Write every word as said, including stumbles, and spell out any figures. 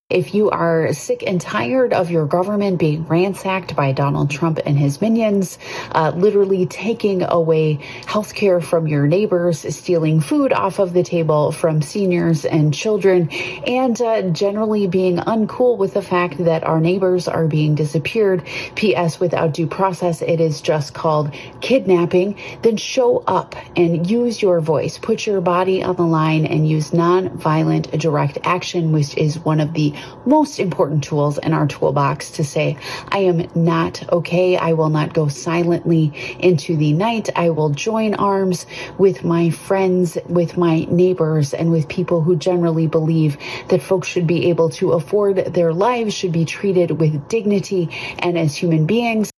If you are sick and tired of your government being ransacked by Donald Trump and his minions, uh, literally taking away healthcare from your neighbors, stealing food off of the table from seniors and children, and uh, generally being uncool with the fact that our neighbors are being disappeared, P S without due process, it is just called kidnapping, then show up and use your voice, put your body on the line and use non-violent direct action, which is one of the most important tools in our toolbox to say, I am not okay. I will not go silently into the night. I will join arms with my friends, with my neighbors, and with people who generally believe that folks should be able to afford their lives, should be treated with dignity and as human beings.